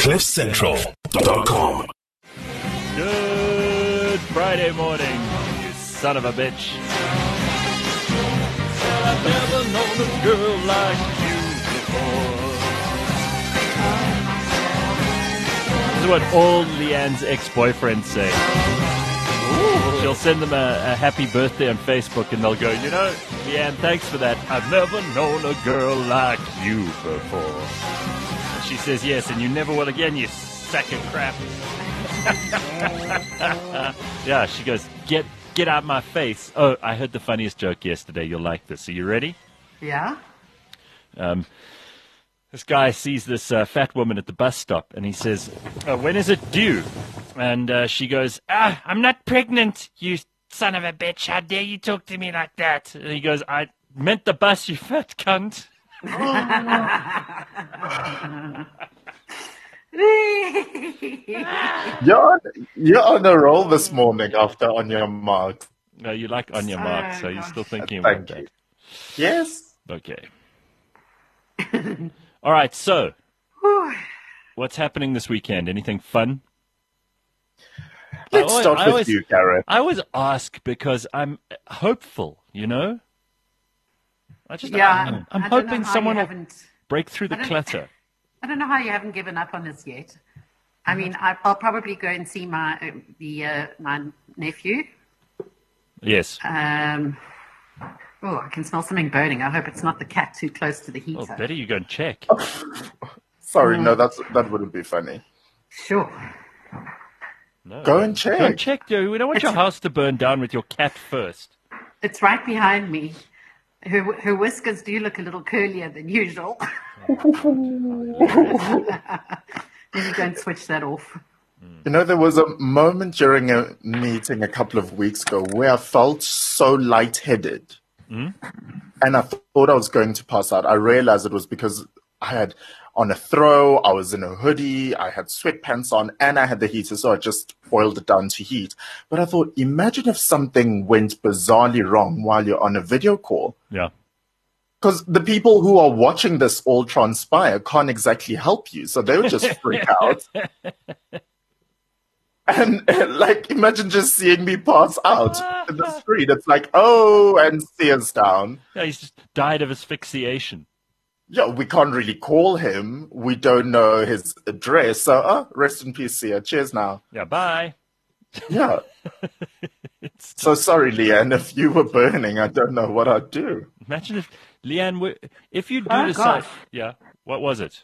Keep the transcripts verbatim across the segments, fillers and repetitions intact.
cliff central dot com. Good Friday morning, you son of a bitch. I've never known a girl like you before. This is what all Leanne's ex-boyfriends say. Ooh. She'll send them a, a happy birthday on Facebook and they'll go, you know, Leanne, thanks for that. I've never known a girl like you before. And she says yes, and you never will again, you sack of crap. Yeah, she goes, get get out my face. Oh, I heard the funniest joke yesterday. You'll like this. Are you ready? Yeah? Um, this guy sees this uh, fat woman at the bus stop, and he says, uh, when is it due? And uh, she goes, ah, I'm not pregnant, you son of a bitch. How dare you talk to me like that? And he goes, I meant the bus, you fat cunt. You're on, you're on a roll this morning after On Your Mark. No, you like On Your Mark, Oh, so you're gosh. still thinking Thank about you. that. Yes. Okay. All right, so what's happening this weekend? Anything fun? Let's I always- start I with always- you, Gareth. I always ask because I'm hopeful, you know? I just, Yeah, I'm, I'm I don't know hoping how someone you will haven't- break through the I don't- clutter. I don't know how you haven't given up on this yet. I mean, I, I'll probably go and see my uh, the uh, my nephew. Yes. Um, oh, I can smell something burning. I hope it's not the cat too close to the heater. Well, better you go and check. Sorry, no, that's that wouldn't be funny. Sure. No. Go and check. Go and check, dude. We don't want your house to burn down with your cat first. It's right behind me. Her, her whiskers do look a little curlier than usual. Let me go and switch that off. You know, there was a moment during a meeting a couple of weeks ago where I felt so lightheaded. Mm? And I thought I was going to pass out. I realized it was because I had on a throw, I was in a hoodie, I had sweatpants on, and I had the heater, so I just boiled it down to heat. But I thought, imagine if something went bizarrely wrong while you're on a video call. Yeah. Because the people who are watching this all transpire can't exactly help you, so they would just freak out. And, like, imagine just seeing me pass out in the screen. It's like, oh, and Sears down. Yeah, he's just died of asphyxiation. Yeah, we can't really call him. We don't know his address. So, uh, rest in peace, Sia. Cheers now. Yeah, bye. Yeah. So sorry, Leanne, if you were burning, I don't know what I'd do. Imagine if, Leanne, were- if you do Oh, decide... gosh. Yeah, what was it?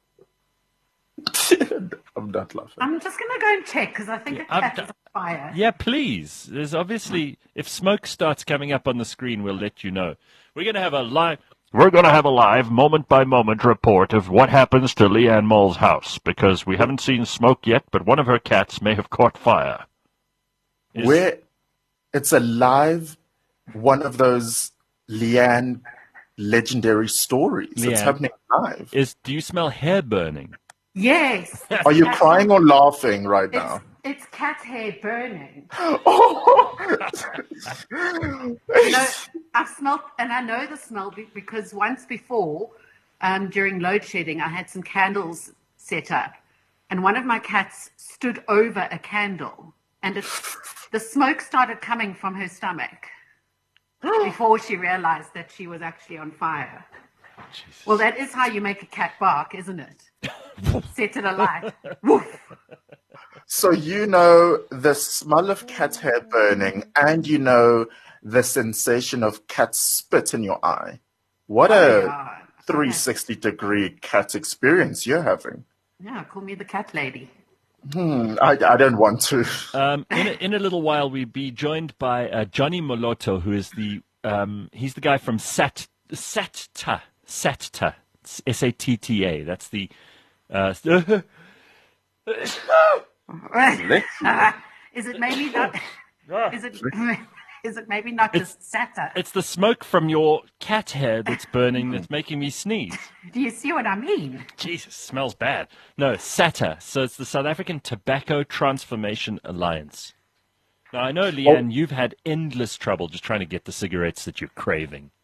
I'm not laughing. I'm just going to go and check because I think a I'm cat d- is on fire. Yeah, please. There's obviously... If smoke starts coming up on the screen, we'll let you know. We're going to have a live... We're going to have a live, moment-by-moment report of what happens to Leanne Moll's house, because we haven't seen smoke yet, but one of her cats may have caught fire. Is- Where it's a live, one of those Leanne legendary stories. Leanne. It's happening live. Is do you smell hair burning? Yes. Are you Cat- crying or laughing right It's, now? it's cat hair burning. Oh. You know, I've smelled, and I know the smell be- because once before, um, during load shedding, I had some candles set up, and one of my cats stood over a candle, and it, the smoke started coming from her stomach before she realized that she was actually on fire. Well, that is how you make a cat bark, isn't it? Set it alight. Woof. So you know the smell of cat hair burning, and you know the sensation of cat spit in your eye. What Oh, a yeah. three sixty degree cat experience you're having. Yeah, call me the cat lady. Hmm, I, I don't want to. Um, in, a, in a little while, we'll be joined by uh, Johnny Moloto, who is the um, he's the guy from Sat Satta Satta S A T T A. That's the uh, Is it maybe not? Is it? Is it maybe not It's- just Sata? it's the smoke from your cat hair that's burning that's making me sneeze. Do you see what I mean? Jesus, smells bad. No, SATA. So it's the South African Tobacco Transformation Alliance. Now, I know, Leanne, you've had endless trouble just trying to get the cigarettes that you're craving.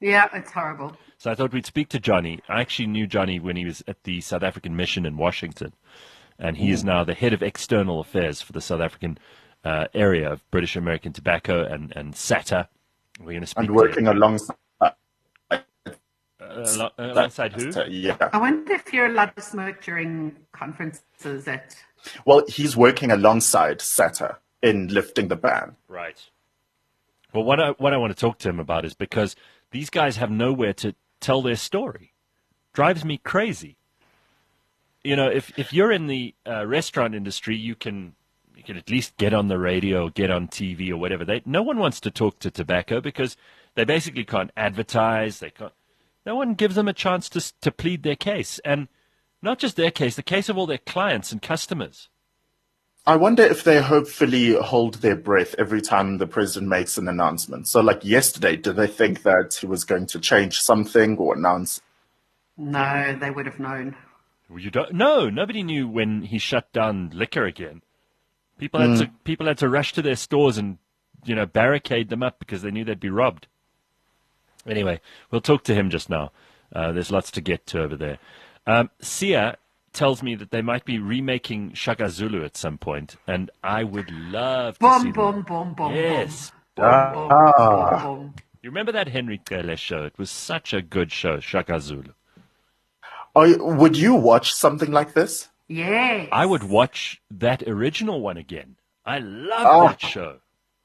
Yeah, it's horrible. So I thought we'd speak to Johnny. I actually knew Johnny when he was at the South African Mission in Washington, and he is now the head of external affairs for the South African uh, area of British American Tobacco and, and SATA. We're going to speak And working to him. alongside. Uh, alo- alongside who? Yeah. I wonder if you're allowed to smoke during conferences at. Well, he's working alongside SATA in lifting the ban. Right. Well, what I, what I want to talk to him about is because these guys have nowhere to tell their story. Drives me crazy. You know, if, if you're in the uh, restaurant industry, you can you can at least get on the radio, or get on T V or whatever. They, no one wants to talk to tobacco because they basically can't advertise. They can't. No one gives them a chance to to plead their case, and not just their case, the case of all their clients and customers. I wonder if they hopefully hold their breath every time the president makes an announcement. So, like yesterday, did they think that he was going to change something or announce? No, they would have known. Well, you don't. No, nobody knew when he shut down liquor again. People had to people had to rush to their stores and, you know, barricade them up because they knew they'd be robbed. Anyway, we'll talk to him just now. Uh, there's lots to get to over there. Um, Sia tells me that they might be remaking Shaka Zulu at some point, and I would love to see Boom, them. boom, boom, boom, Yes. boom. Boom, boom, boom, boom. You remember that Henry Cele show? It was such a good show, Shaka Zulu. Are you- would you watch something like this? Yes. I would watch that original one again. I love Oh. that show.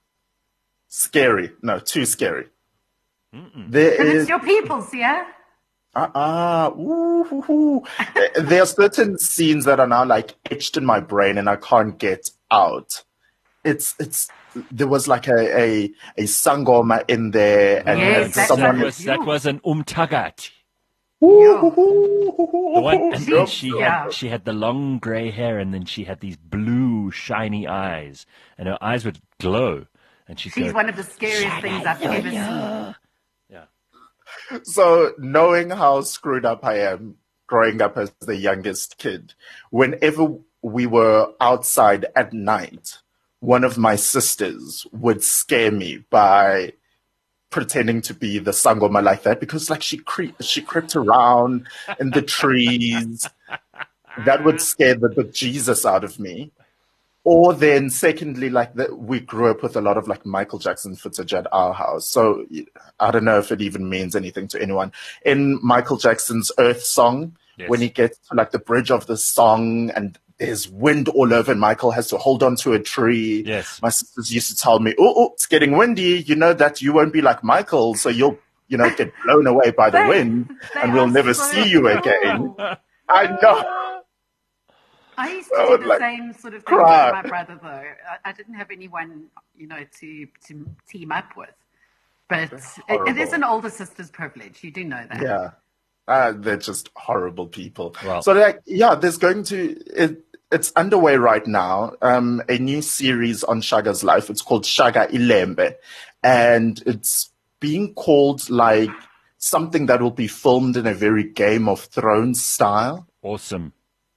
Scary. No, too scary. There And is it's your people's, yeah? uh-uh. Ooh, hoo, hoo. There are certain scenes that are now like etched in my brain and I can't get out. It's it's there was like a a, a sangoma in there and, Yes, and that's someone That what was, that was an umtagati. Ooh, hoo, hoo, hoo, hoo, The one, hoo. and She- then she yeah. had she had the long grey hair, and then she had these blue shiny eyes, and her eyes would glow, and she'd She's go, one of the scariest things I've ever seen. So, knowing how screwed up I am growing up as the youngest kid, whenever we were outside at night, one of my sisters would scare me by pretending to be the sangoma like that because, like, she cre- she crept around in the trees. That would scare the bejesus out of me. Or then, secondly, like the, we grew up with a lot of like Michael Jackson footage at our house. So I don't know if it even means anything to anyone. In Michael Jackson's Earth song, Yes. when he gets to like the bridge of the song and there's wind all over and Michael has to hold on to a tree. Yes. My sisters used to tell me, oh, oh, it's getting windy. You know that you won't be like Michael, so you'll, you know, get blown away by the They- wind they and we'll are never so see you cool. again. I know. I used I to would, do the like, same sort of thing cry. with my brother, though. I, I didn't have anyone, you know, to, to team up with. But it, it is horrible. an older sister's privilege. You do know that. Yeah. Uh, they're just horrible people. Well- so, like, yeah, there's going to, it, it's underway right now, um, a new series on Shaga's life. It's called Shaga Ilembe. And it's being called like something that will be filmed in a very Game of Thrones style. Awesome.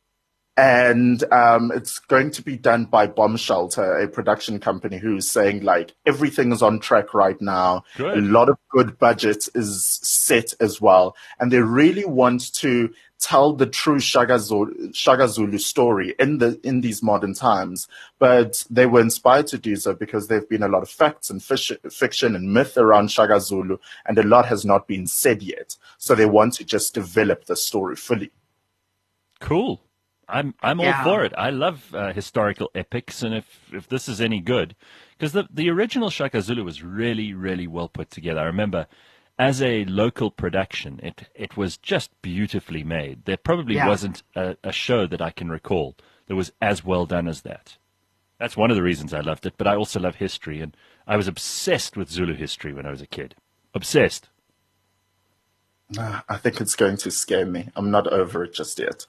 And um, it's going to be done by Bomb Shelter, a production company who's saying like everything is on track right now. Good. A lot of good budget is set as well. And they really want to tell the true Shaka Zulu, Shaka Zulu story in the in these modern times. But they were inspired to do so because there have been a lot of facts and fish, fiction and myth around Shaka Zulu, and a lot has not been said yet. So they want to just develop the story fully. Cool. I'm I'm all Yeah. for it. I love uh, historical epics, and if, if this is any good, because the the original Shaka Zulu was really really well put together. I remember, as a local production, it it was just beautifully made. There probably Yeah. wasn't a, a show that I can recall that was as well done as that. That's one of the reasons I loved it. But I also love history, and I was obsessed with Zulu history when I was a kid. Obsessed. Ah, I think it's going to scare me. I'm not over it just yet.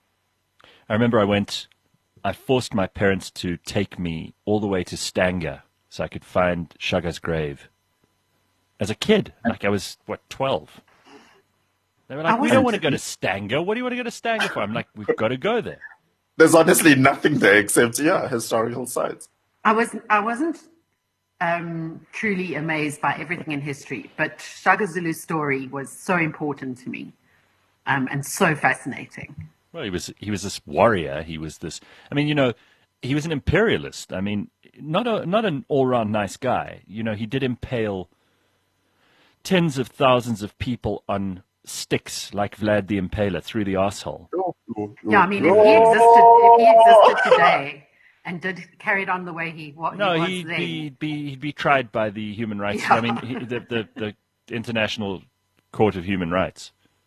I remember I went, I forced my parents to take me all the way to Stanger so I could find Shaga's grave. As a kid, like I was, what, twelve? They were I like, we wasn't- don't want to go to Stanger. What do you want to go to Stanger for? I'm like, we've got to go there. There's honestly nothing there except, yeah, historical sites. I was I wasn't um, truly amazed by everything in history, but Shaka Zulu's story was so important to me, um, and so fascinating. Well, he was he was this warrior. He was this. I mean, you know, he was an imperialist. I mean, not a not an all round nice guy. You know, he did impale tens of thousands of people on sticks like Vlad the Impaler through the asshole. Yeah, I mean, if he existed, if he existed today and did carried on the way he, what No, he was he'd then, be, he'd be he'd be tried by the human rights. Yeah. I mean, he, the, the the International Court of Human Rights.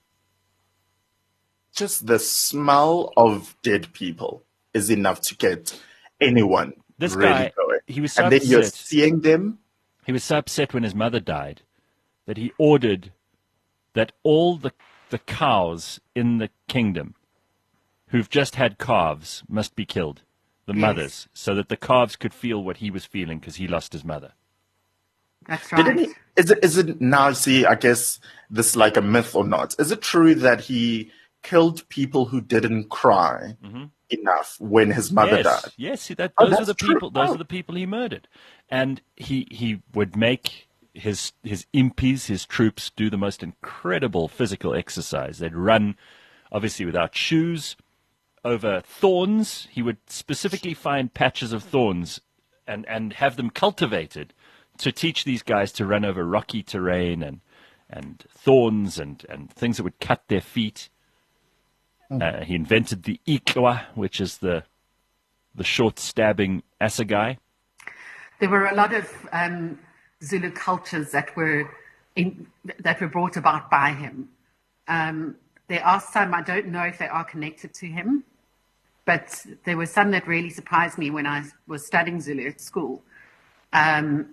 Just the smell of dead people is enough to get anyone This really guy, going. he was so and then you're upset. seeing them. He was so upset when his mother died that he ordered that all the the cows in the kingdom who've just had calves must be killed, the Yes. mothers, so that the calves could feel what he was feeling because he lost his mother. that's right. Didn't he, is it is it now? See, I guess this is like a myth or not? Is it true that he killed people who didn't cry enough when his mother yes, died? yes, that, Oh, those are that's the true. people. Those Oh. are the people he murdered, and he he would make his his impies, his troops, do the most incredible physical exercise. They'd run, obviously without shoes, over thorns. He would specifically find patches of thorns and and have them cultivated to teach these guys to run over rocky terrain and and thorns and and things that would cut their feet. Uh, he invented the ikwa, which is the the short stabbing assegai. There were a lot of um, Zulu cultures that were in, that were brought about by him. Um, there are some, I don't know if they are connected to him, but there were some that really surprised me when I was studying Zulu at school. Um,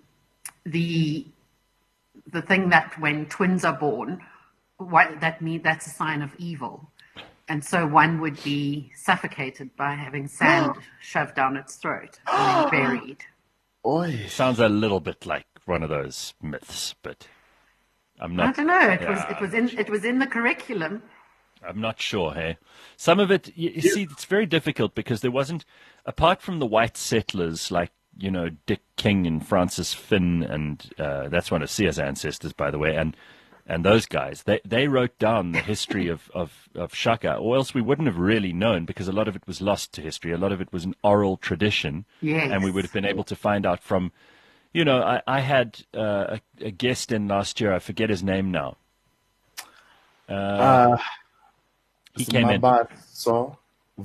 the the thing that when twins are born, what, that mean that's a sign of evil. And so one would be suffocated by having sand shoved down its throat and then buried. Oy. Sounds a little bit like one of those myths, but I'm not. I don't know. It was Yeah, it was in it was in the curriculum. I'm not sure. Hey, some of it. You, you see, it's very difficult because there wasn't, apart from the white settlers like you know Dick King and Francis Finn, and uh, that's one of Sia's ancestors, by the way, and. And those guys, they, they wrote down the history of, of, of Shaka, or else we wouldn't have really known because a lot of it was lost to history. A lot of it was an oral tradition. Yes. And we would have been able to find out from, you know, I, I had uh, a, a guest in last year. I forget his name now. Uh, He came in. So,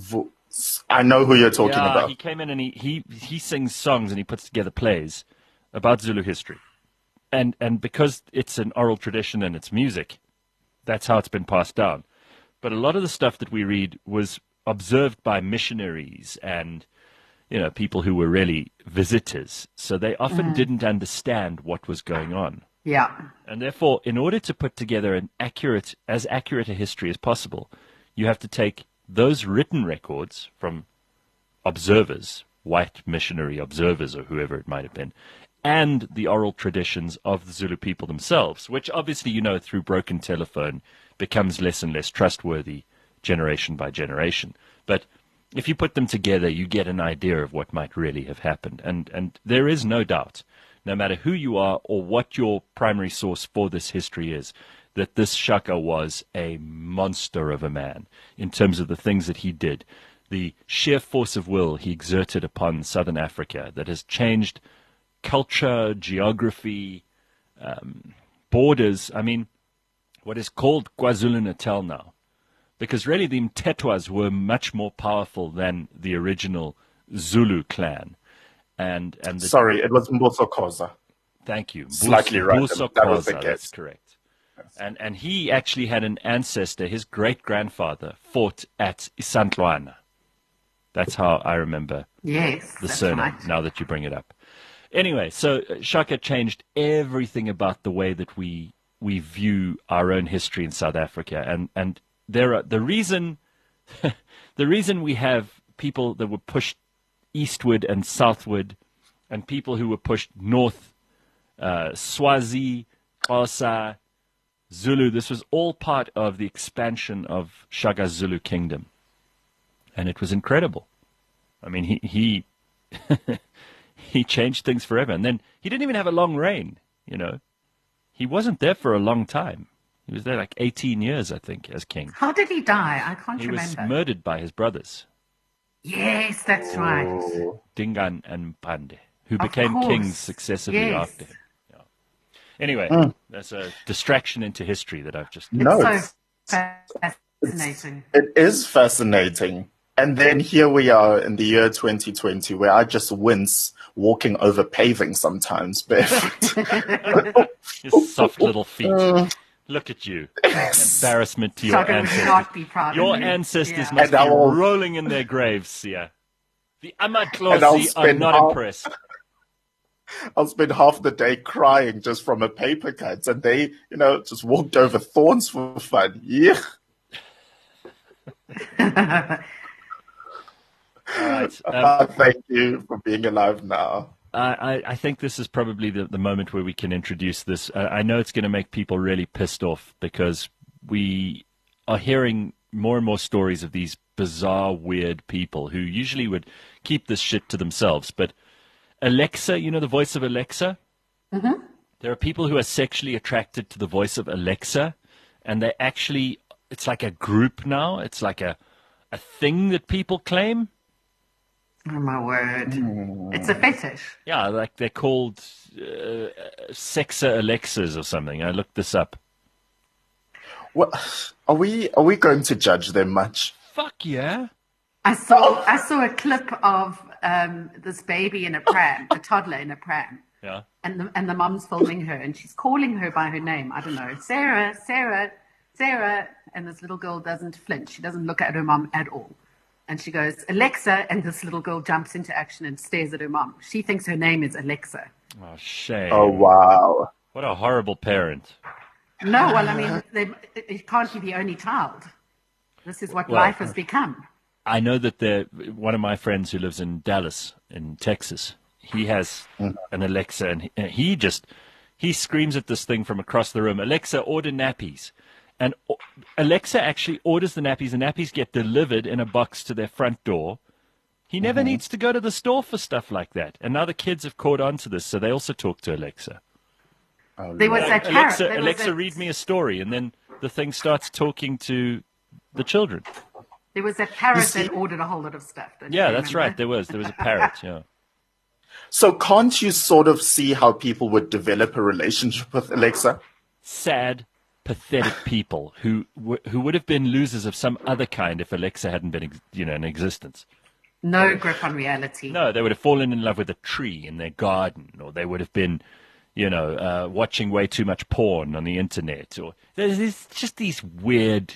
I know who you're talking Yeah, about. he came in and he, he, he sings songs and he puts together plays about Zulu history. And and because it's an oral tradition and it's music, that's how it's been passed down. But a lot of the stuff that we read was observed by missionaries and, you know, people who were really visitors. So they often didn't understand what was going on. Yeah. And therefore, in order to put together an accurate, as accurate a history as possible, you have to take those written records from observers, white missionary observers or whoever it might have been, and the oral traditions of the Zulu people themselves, which obviously, you know, through broken telephone becomes less and less trustworthy generation by generation. But if you put them together, you get an idea of what might really have happened. And, and there is no doubt, no matter who you are or what your primary source for this history is, that this Shaka was a monster of a man in terms of the things that he did, the sheer force of will he exerted upon Southern Africa that has changed culture, geography, um, borders. I mean, what is called KwaZulu-Natal now, because really the Mtetwas were much more powerful than the original Zulu clan. And and the, Sorry, it was Mboso Khoza. thank you, Slightly right. Buso That was the Khoza, case. that's correct. And and he actually had an ancestor. His great grandfather fought at Isandlwana. That's how I remember Yes. the that's surname, right. now that you bring it up. Anyway, so uh, Shaka changed everything about the way that we we view our own history in South Africa, and and there are the reason the reason we have people that were pushed eastward and southward, and people who were pushed north, uh, Swazi, Xhosa, Zulu. This was all part of the expansion of Shaka's Zulu kingdom, and it was incredible. I mean, he he. he changed things forever. And then he didn't even have a long reign, you know. He wasn't there for a long time. He was there like eighteen years, I think, as king. How did he die? I can't He remember. was murdered by his brothers, Yes, that's right. Oh. Dingaan and Pande, who Of became course. kings successively Yes. after him. Yeah. Anyway, Mm. that's a distraction into history that I've just... No, It's so it's, fascinating. it is fascinating. And then here we are in the year twenty twenty, where I just wince walking over paving sometimes barefoot. Your soft little feet. Mm. Look at you. Embarrassment to your Shaka would ancestors. not be proud Your of you. ancestors Yeah. must And I be will- rolling in their graves, Sia. The And I'll Amaklosi are spend not half- impressed. I'll spend half the day crying just from a paper cut, and they, you know, just walked over thorns for fun. Yeah. All right. Um, Uh, thank you for being alive now. I, I- I think this is probably the, the moment where we can introduce this. Uh, I know it's going to make people really pissed off because we are hearing more and more stories of these bizarre, weird people who usually would keep this shit to themselves. But Alexa, you know the voice of Alexa? Mm-hmm. There are people who are sexually attracted to the voice of Alexa, and they actually, it's like a group now. It's like a, a thing that people claim. Oh, my word. It's a fetish. Yeah, like they're called uh, Sexa Alexas or something. I looked this up. Well, are we are we going to judge them much? Fuck yeah. I saw I saw a clip of um, this baby in a pram, a toddler in a pram, Yeah. and the, and the mom's filming her, and she's calling her by her name. I don't know, Sarah, Sarah, Sarah, and this little girl doesn't flinch. She doesn't look at her mom at all, and she goes Alexa, and this little girl jumps into action and stares at her mom. She thinks her name is Alexa. Oh, shame. Oh wow! What a horrible parent. No, well, I mean, they, it can't be the only child. This is what Well, life has become. I know that the one of my friends who lives in Dallas, in Texas, he has an Alexa, and he, and he just he screams at this thing from across the room, Alexa, order nappies. And o- Alexa actually orders the nappies, and nappies get delivered in a box to their front door. He never needs to go to the store for stuff like that. And now the kids have caught on to this, so they also talk to Alexa. Oh, There was Lord. that parrot. Alexa, there was Alexa, that- read me a story, and then the thing starts talking to the children. There was that parrot see- that ordered a whole lot of stuff. Don't Yeah, you that's remember? right. There was there was a parrot. Yeah. So can't you sort of see how people would develop a relationship with Alexa? Sad, pathetic people who w- who would have been losers of some other kind if Alexa hadn't been, ex- you know, in existence. No grip on reality. No, they would have fallen in love with a tree in their garden, or they would have been, you know, uh, watching way too much porn on the internet, or there's, there's just these weird.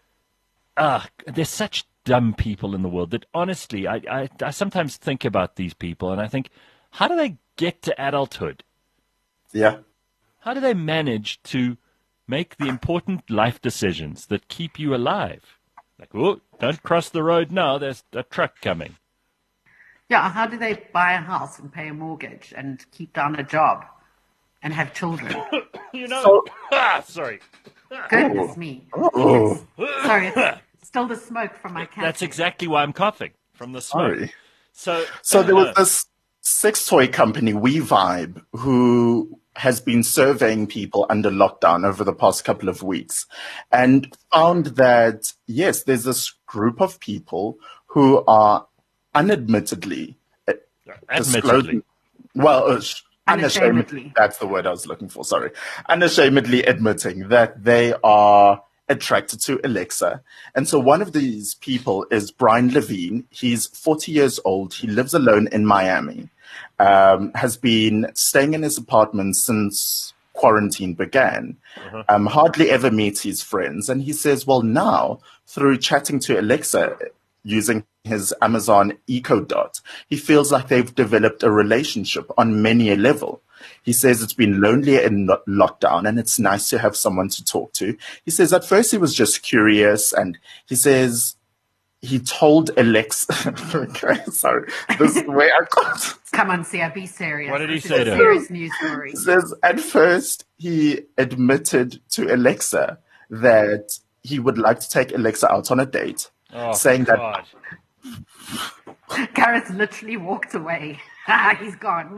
Ah, there's such dumb people in the world that honestly, I, I I sometimes think about these people and I think, how do they get to adulthood? Yeah. How do they manage to make the important life decisions that keep you alive? Like, oh, don't cross the road now, there's a truck coming. Yeah, how do they buy a house and pay a mortgage and keep down a job and have children? You know, So- ah, sorry. Goodness me. Oh, Sorry, it's still the smoke from my cat. That's exactly why I'm coughing, from the smoke. sorry. So, So there was uh, this sex toy company, WeVibe, who has been surveying people under lockdown over the past couple of weeks and found that, yes, there's this group of people who are unadmittedly uh, admittedly. disclosing, well, uh, sh- unashamedly, Unashamedly. that's the word I was looking for, sorry, unashamedly admitting that they are attracted to Alexa. And so one of these people is Brian Levine. He's forty years old. He lives alone in Miami, um, has been staying in his apartment since quarantine began, um, hardly ever meets his friends. And he says, well, now through chatting to Alexa, using his Amazon Echo Dot, he feels like they've developed a relationship on many a level. He says it's been lonely in lo- lockdown and it's nice to have someone to talk to. He says at first he was just curious, and he says he told Alexa, okay, sorry, this is the way I got. Come on, Sia, be serious. What did he This is say a to her? serious news story. He says at first he admitted to Alexa that he would like to take Alexa out on a date, oh, saying that God. Gareth literally walked away. He's gone.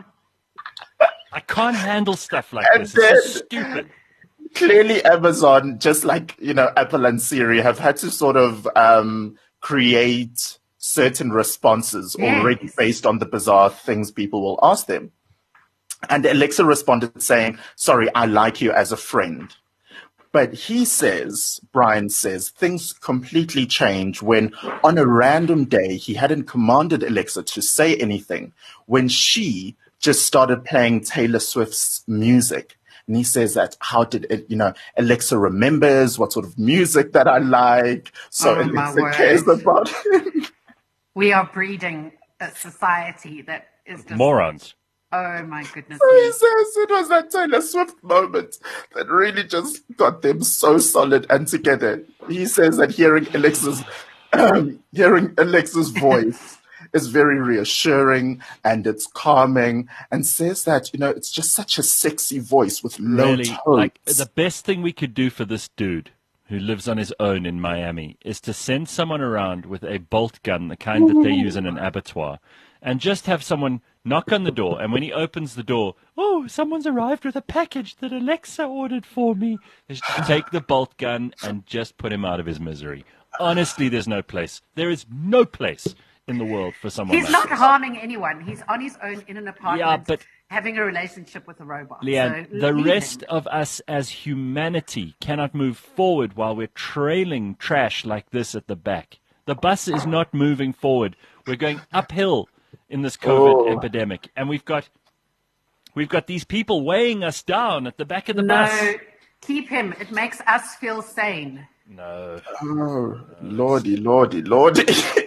I can't handle stuff like And this. It's then- so stupid. Clearly, Amazon, just like, you know, Apple and Siri, have had to sort of um, create certain responses Yes. already based on the bizarre things people will ask them. And Alexa responded saying, sorry, I like you as a friend. But he says, Brian says, things completely change when on a random day, he hadn't commanded Alexa to say anything, when she just started playing Taylor Swift's music. And he says that, how did it, you know, Alexa remembers what sort of music that I like. So Oh, my Alexa word. cares about it. We are breeding a society that is just Morons. Oh my goodness So he me. says it was that Taylor Swift moment that really just got them so solid and together. He says that hearing Alexa's um, hearing Alexa's voice is very reassuring and it's calming, and says that, you know, it's just such a sexy voice with low Really, tones. like the best thing we could do for this dude who lives on his own in Miami is to send someone around with a bolt gun, the kind that they use in an abattoir, and just have someone knock on the door, and when he opens the door, oh, someone's arrived with a package that Alexa ordered for me. Just take the bolt gun and just put him out of his misery. Honestly, there's no place. There is no place in the world for someone He's like not this. harming anyone. He's on his own in an apartment Yeah, but- having a relationship with a robot. Leanne, So the leave rest him. of us as humanity cannot move forward while we're trailing trash like this at the back. The bus is not moving forward. We're going uphill in this COVID Oh. epidemic, and we've got we've got these people weighing us down at the back of the No, bus. keep him. It makes us feel sane. No, Oh, lordy, lordy, lordy.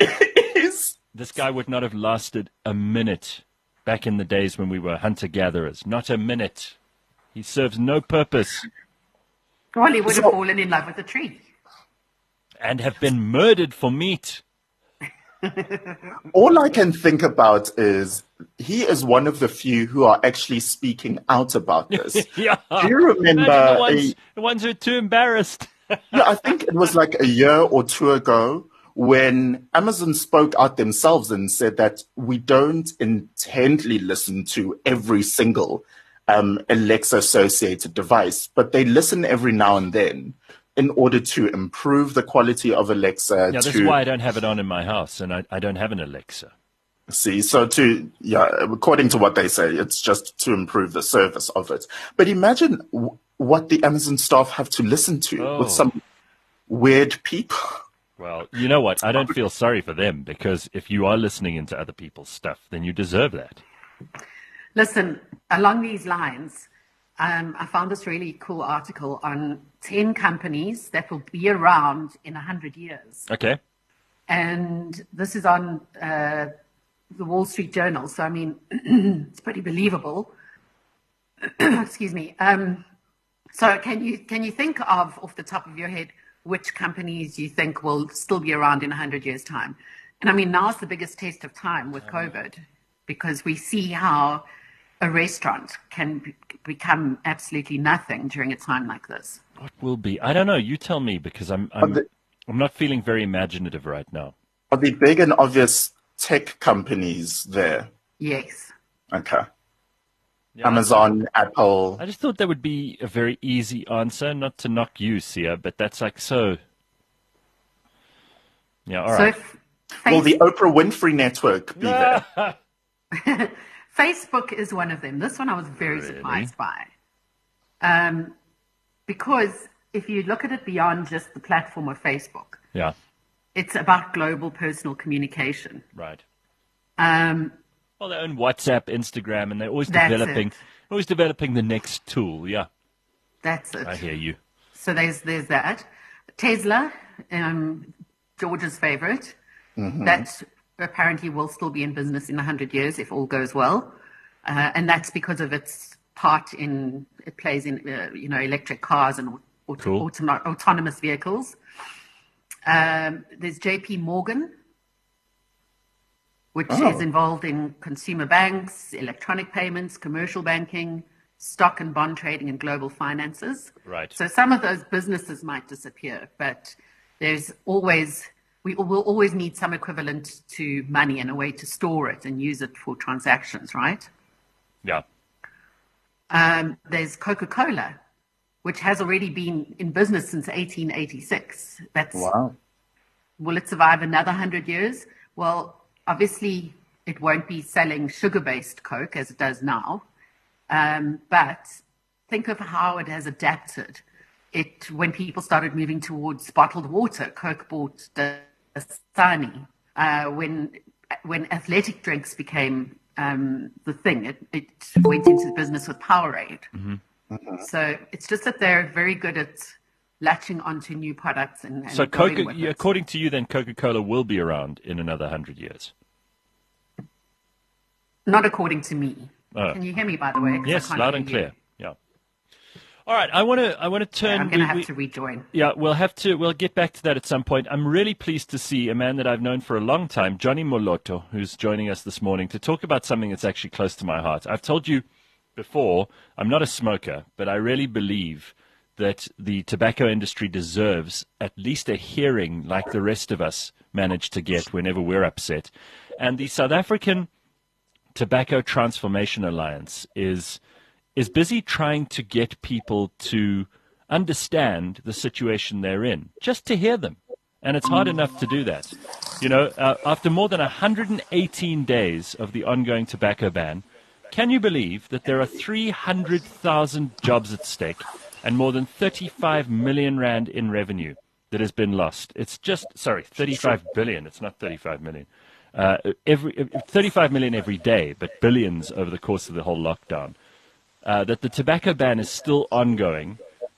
this guy would not have lasted a minute back in the days when we were hunter-gatherers. Not a minute. He serves no purpose Well, he would have So- fallen in love with a tree. and have been murdered for meat. All I can think about is he is one of the few who are actually speaking out about this. Yeah. Do you remember Imagine the a- ones, the ones who are too embarrassed. Yeah, I think it was like a year or two ago when Amazon spoke out themselves and said that we don't intently listen to every single um, Alexa associated device, but they listen every now and then in order to improve the quality of Alexa. Yeah, to this is why I don't have it on in my house, and I, I don't have an Alexa. see. So to, yeah, according to what they say, it's just to improve the service of it. But imagine w- what the Amazon staff have to listen to Oh. with some weird people. Well, you know what? I don't feel sorry for them, because if you are listening into other people's stuff, then you deserve that. Listen, along these lines, um, I found this really cool article on ten companies that will be around in one hundred years. Okay. And this is on uh, the Wall Street Journal. So, I mean, it's pretty believable. Excuse me. Um, so can you can you think of, off the top of your head, which companies you think will still be around in one hundred years' time? And I mean, now's the biggest test of time with COVID, because we see how a restaurant can be- become absolutely nothing during a time like this. What will be? I don't know. You tell me, because I'm I'm, the- I'm not feeling very imaginative right now. Are the big and obvious tech companies there? Yes. Okay. Yeah. Amazon, Apple. I just thought that would be a very easy answer, not to knock you, Sia, but that's like so. Yeah, all So right. f- Will Face- the Oprah Winfrey Network be there? Facebook is one of them. This one I was very Really? surprised by. Um, because if you look at it beyond just the platform of Facebook, Yeah, it's about global personal communication. right. Um, Well, they own WhatsApp, Instagram, and they're always That's developing, it. always developing the next tool. Yeah, that's it. I hear you. So there's there's that. Tesla, um, George's favorite, that apparently will still be in business in one hundred years if all goes well. Uh, and that's because of its part in, it plays in, uh, you know, electric cars and auto, Cool. autono- autonomous vehicles. Um, there's J P Morgan, which Oh. is involved in consumer banks, electronic payments, commercial banking, stock and bond trading, and global finances. Right. So some of those businesses might disappear, but there's always we will always need some equivalent to money and a way to store it and use it for transactions, right? Yeah. Um, there's Coca-Cola, which has already been in business since eighteen eighty-six. That's Wow. Will it survive another hundred years? Well, obviously, it won't be selling sugar-based Coke as it does now. Um, but think of how it has adapted. It when people started moving towards bottled water, Coke bought Dasani. Uh, when when athletic drinks became um, the thing, it, it went into the business with Powerade. Mm-hmm. Mhm. So it's just that they're very good at latching onto new products and, and So, going Coca, with yeah, it. according to you, then Coca-Cola will be around in another hundred years. Not according to me. Oh. Can you hear me, by the way? 'Cause I Yes, can't loud hear and you. clear. Yeah. All right, I want to. I want to turn. I'm going to we- have we- to rejoin. Yeah, we'll have to. We'll get back to that at some point. I'm really pleased to see a man that I've known for a long time, Johnny Moloto, who's joining us this morning to talk about something that's actually close to my heart. I've told you before, I'm not a smoker, but I really believe that the tobacco industry deserves at least a hearing like the rest of us manage to get whenever we're upset. And the South African Tobacco Transformation Alliance is is busy trying to get people to understand the situation they're in, just to hear them. And it's hard enough to do that. You know, uh, after more than one hundred eighteen days of the ongoing tobacco ban, can you believe that there are three hundred thousand jobs at stake and more than thirty-five million rand in revenue that has been lost? It's just, sorry, thirty-five billion. It's not thirty-five million. Uh, every thirty-five million every day, but billions over the course of the whole lockdown. Uh, that the tobacco ban is still ongoing.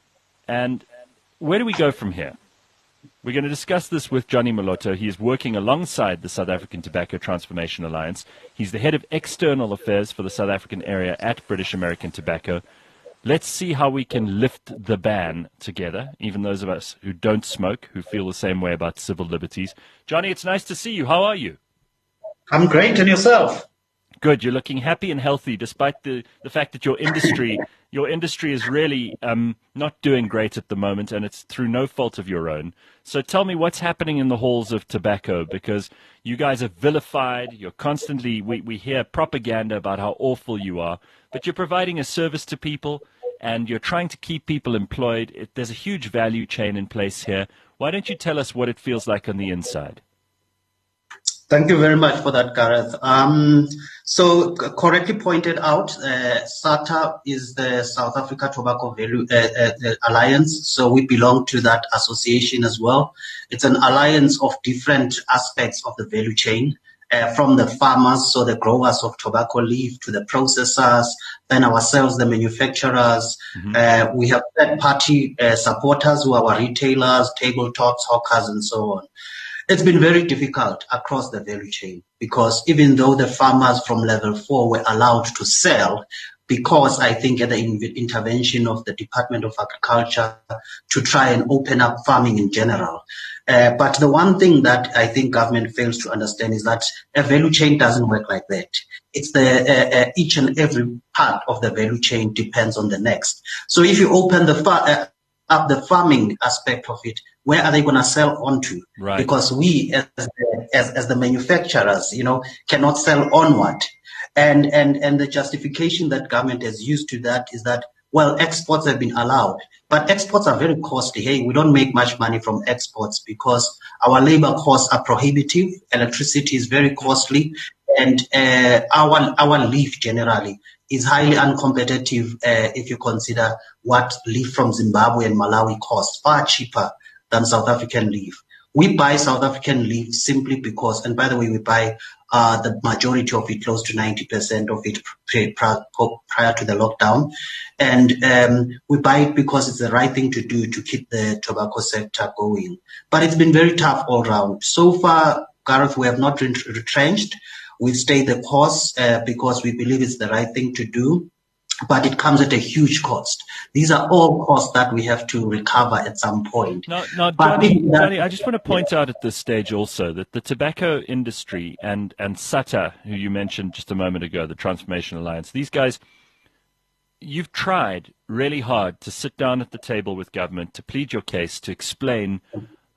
And where do we go from here? We're going to discuss this with Johnny Moloto. He is working alongside the South African Tobacco Transformation Alliance. He's the head of external affairs for the South African area at British American Tobacco. Let's see how we can lift the ban together, even those of us who don't smoke, who feel the same way about civil liberties. Johnny, it's nice to see you. How are you? I'm great, and yourself? Good. You're looking happy and healthy, despite the, the fact that your industry your industry is really um, not doing great at the moment, and it's through no fault of your own. So tell me what's happening in the halls of tobacco, because you guys are vilified. You're constantly we, we hear propaganda about how awful you are, but you're providing a service to people, and you're trying to keep people employed. It, there's a huge value chain in place here. Why don't you tell us what it feels like on the inside? Thank you very much for that, Gareth. Um, so c- correctly pointed out, uh, SATA is the South Africa Tobacco Value uh, uh, uh, Alliance. So we belong to that association as well. It's an alliance of different aspects of the value chain, uh, from the farmers, so the growers of tobacco leaf, to the processors, then ourselves, the manufacturers. Mm-hmm. Uh, we have third-party uh, supporters who are our retailers, tabletops, hawkers, and so on. It's been very difficult across the value chain, because even though the farmers from level four were allowed to sell, because I think at the in- intervention of the Department of Agriculture to try and open up farming in general. Uh, but the one thing that I think government fails to understand is that a value chain doesn't work like that. It's the uh, uh, each and every part of the value chain depends on the next. So if you open the far, uh, up the farming aspect of it, where are they going to sell onto? Right. Because we, as the, as, as the manufacturers, you know, cannot sell onward. And, and, and the justification that government has used to that is that, well, exports have been allowed, but exports are very costly. Hey, we don't make much money from exports because our labor costs are prohibitive. Electricity is very costly, and uh, our, our leaf generally is highly uncompetitive uh, if you consider what leaf from Zimbabwe and Malawi costs, far cheaper than South African leaf. We buy South African leaf simply because, and by the way, we buy uh, the majority of it, close to ninety percent of it prior, prior to the lockdown. And um, we buy it because it's the right thing to do to keep the tobacco sector going. But it's been very tough all round. So far, Gareth, we have not retrenched. We've stayed the course uh, because we believe it's the right thing to do. But it comes at a huge cost. These are all costs that we have to recover at some point. Now, now But Johnny, in that- Johnny, I just want to point out at this stage also that the tobacco industry and, and SATA, who you mentioned just a moment ago, the Transformation Alliance, these guys, you've tried really hard to sit down at the table with government, to plead your case, to explain